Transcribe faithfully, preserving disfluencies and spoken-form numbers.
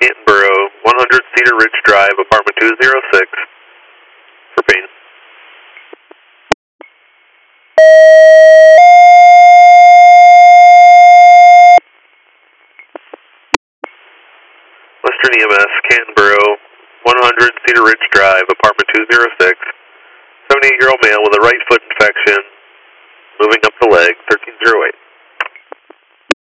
Cantonboro, one hundred Cedar Ridge Drive, apartment two oh six, for pain. Western E M S, Cantonboro, one hundred Cedar Ridge Drive, apartment two oh six, seventy-eight-year-old male with a right foot infection, moving up the leg, thirteen oh eight.